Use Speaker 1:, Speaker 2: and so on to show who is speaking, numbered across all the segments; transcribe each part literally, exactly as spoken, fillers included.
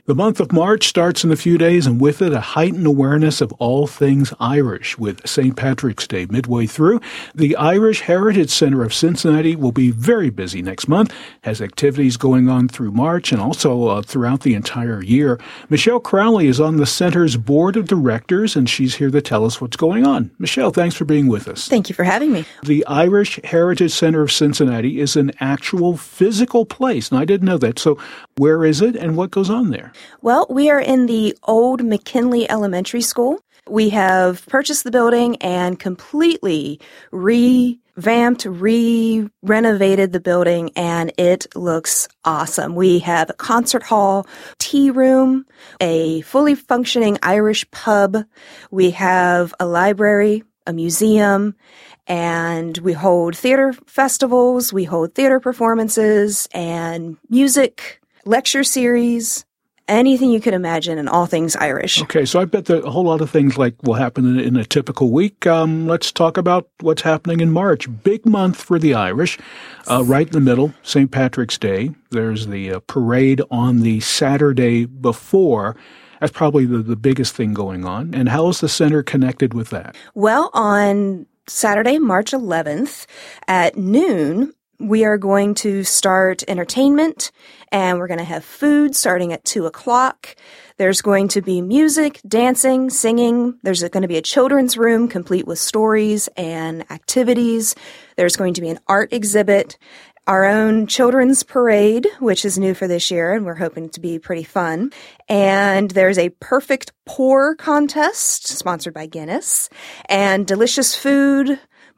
Speaker 1: The month of March starts in a few days, and with it, a heightened awareness of all things Irish. With Saint Patrick's Day midway through, the Irish Heritage Center of Cincinnati will be very busy next month, has activities going on through March and also uh, throughout the entire year. Michelle Crowley is on the center's board of directors, and she's here to tell us what's going on. Michelle, thanks for being with us.
Speaker 2: Thank you for having me.
Speaker 1: The Irish Heritage Center of Cincinnati is an actual physical place, and I didn't know that. So where is it, and what goes on there?
Speaker 2: Well, we are in the old McKinley Elementary School. We have purchased the building and completely revamped, re-renovated the building, and it looks awesome. We have a concert hall, tea room, a fully functioning Irish pub. We have a library, a museum, and we hold theater festivals, we hold theater performances and music, lecture series, anything you could imagine, and all things Irish.
Speaker 1: Okay, so I bet that a whole lot of things like will happen in, in a typical week. Um, let's talk about what's happening in March. Big month for the Irish. Uh, right in the middle, Saint Patrick's Day. There's the uh, parade on the Saturday before. That's probably the, the biggest thing going on. And how is the center connected with that?
Speaker 2: Well, on Saturday, March eleventh at noon, we are going to start entertainment, and we're going to have food starting at two o'clock. There's going to be music, dancing, singing. There's going to be a children's room complete with stories and activities. There's going to be an art exhibit, our own children's parade, which is new for this year, and we're hoping to be pretty fun. And there's a perfect pour contest sponsored by Guinness, and delicious food,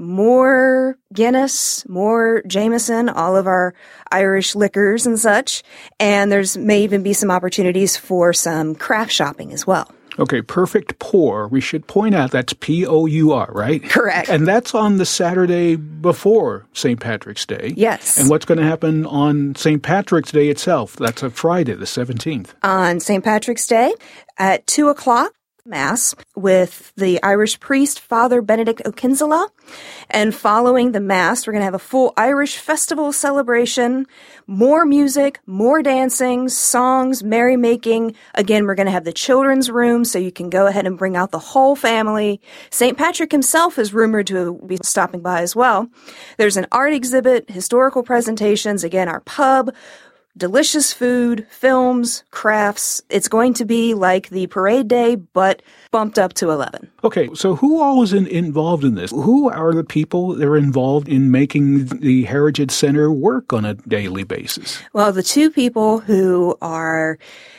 Speaker 2: more Guinness, more Jameson, all of our Irish liquors and such. And there's may even be some opportunities for some craft shopping as well.
Speaker 1: Okay, perfect pour. We should point out that's P O U R, right?
Speaker 2: Correct.
Speaker 1: And that's on the Saturday before Saint Patrick's Day.
Speaker 2: Yes.
Speaker 1: And what's going to happen on Saint Patrick's Day itself? That's a Friday, the seventeenth.
Speaker 2: On Saint Patrick's Day at two o'clock, Mass with the Irish priest, Father Benedict O'Kinsella. And following the Mass, we're going to have a full Irish festival celebration, more music, more dancing, songs, merrymaking. Again, we're going to have the children's room, so you can go ahead and bring out the whole family. Saint Patrick himself is rumored to be stopping by as well. There's an art exhibit, historical presentations, again, our pub, delicious food, films, crafts. It's going to be like the parade day, but bumped up to eleven.
Speaker 1: Okay, so who all is in, involved in this? Who are the people that are involved in making the Heritage Center work on a daily basis?
Speaker 2: Well, the two people who are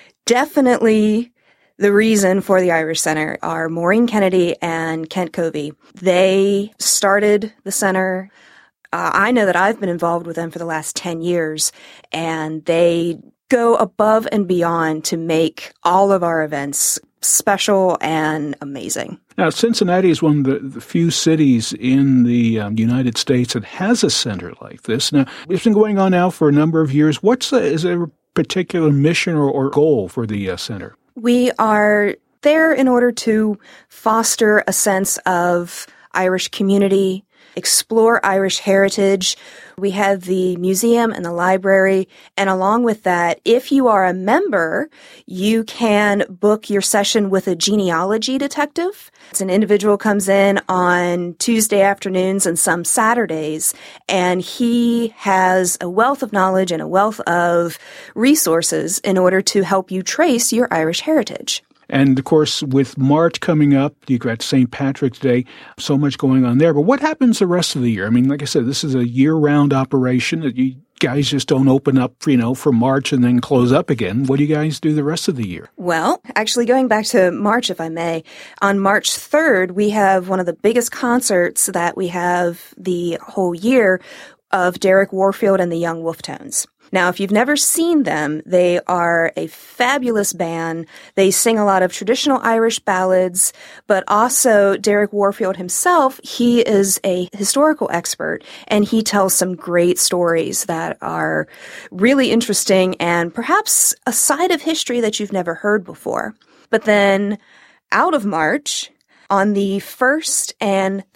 Speaker 2: definitely the reason for the Irish Center are Maureen Kennedy and Kent Covey. They started the center. Uh, I know that I've been involved with them for the last ten years, and they go above and beyond to make all of our events special and amazing.
Speaker 1: Now, Cincinnati is one of the, the few cities in the um, United States that has a center like this. Now, it's been going on now for a number of years. What's the, is there a particular mission or, or goal for the uh, center?
Speaker 2: We are there in order to foster a sense of Irish community, explore Irish heritage. We have the museum and the library, and along with that, if you are a member, you can book your session with a genealogy detective. It's an individual comes in on Tuesday afternoons and some Saturdays, and he has a wealth of knowledge and a wealth of resources in order to help you trace your Irish heritage.
Speaker 1: And, of course, with March coming up, you've got Saint Patrick's Day, so much going on there. But what happens the rest of the year? I mean, like I said, this is a year-round operation. You guys just don't open up, you know, for March and then close up again. What do you guys do the rest of the year?
Speaker 2: Well, actually, going back to March, if I may, on March third, we have one of the biggest concerts that we have the whole year of Derek Warfield and the Young Wolftones. Now, if you've never seen them, they are a fabulous band. They sing a lot of traditional Irish ballads, but also Derek Warfield himself, he is a historical expert, and he tells some great stories that are really interesting and perhaps a side of history that you've never heard before. But then out of March, on the first and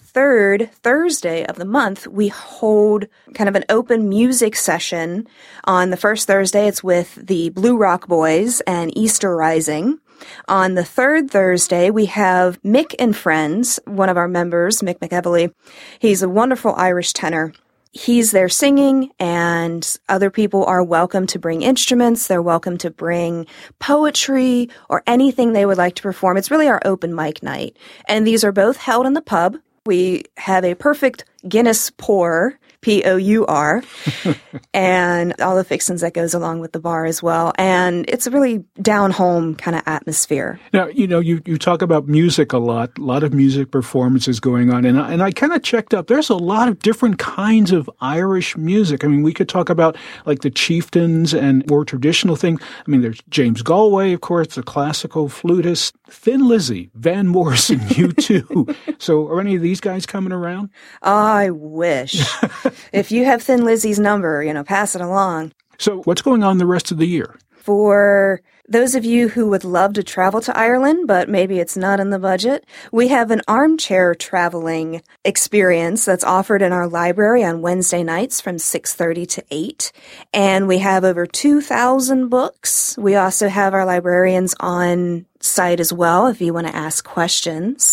Speaker 2: third Thursday of the month, we hold kind of an open music session. On the first Thursday, it's with the Blue Rock Boys and Easter Rising. On the third Thursday, we have Mick and Friends, one of our members, Mick McEvely. He's a wonderful Irish tenor. He's there singing, and other people are welcome to bring instruments. They're welcome to bring poetry or anything they would like to perform. It's really our open mic night. And these are both held in the pub. We have a perfect Guinness pour, P O U R, and all the fixings that goes along with the bar as well. And it's a really down-home kind of atmosphere.
Speaker 1: Now, you know, you, you talk about music a lot, a lot of music performances going on. And I, and I kind of checked up. There's a lot of different kinds of Irish music. I mean, we could talk about like the chieftains and more traditional things. I mean, there's James Galway, of course, the classical flutist, Thin Lizzy, Van Morrison, U two. So are any of these guys coming around?
Speaker 2: I wish. If you have Thin Lizzy's number, you know, pass it along.
Speaker 1: So what's going on the rest of the year?
Speaker 2: For those of you who would love to travel to Ireland, but maybe it's not in the budget, we have an armchair traveling experience that's offered in our library on Wednesday nights from six thirty to eight. And we have over two thousand books. We also have our librarians on site as well if you want to ask questions.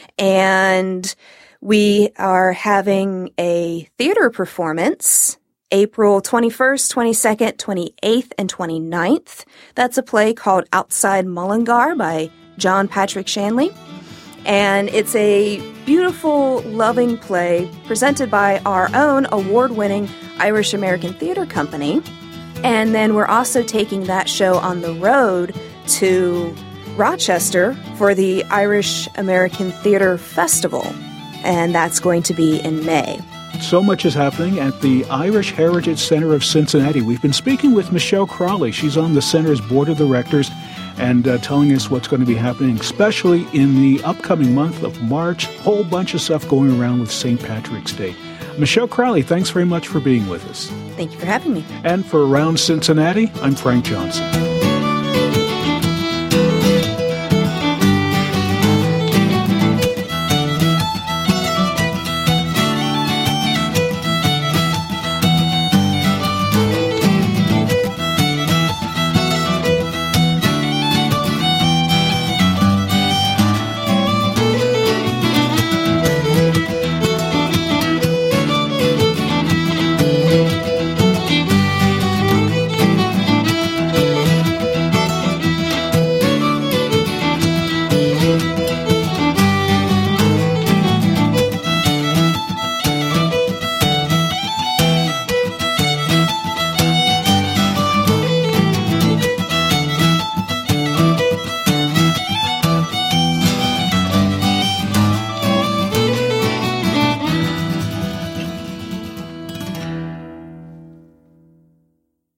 Speaker 2: And we are having a theater performance April twenty-first, twenty-second, twenty-eighth, and twenty-ninth. That's a play called Outside Mullingar by John Patrick Shanley. And it's a beautiful, loving play presented by our own award-winning Irish American Theater Company. And then we're also taking that show on the road to Rochester for the Irish American Theater Festival. And that's going to be in May.
Speaker 1: So much is happening at the Irish Heritage Center of Cincinnati. We've been speaking with Michelle Crowley. She's on the center's board of directors and uh, telling us what's going to be happening, especially in the upcoming month of March. Whole bunch of stuff going around with Saint Patrick's Day. Michelle Crowley, thanks very much for being with us.
Speaker 2: Thank you for having me.
Speaker 1: And for Around Cincinnati, I'm Frank Johnson.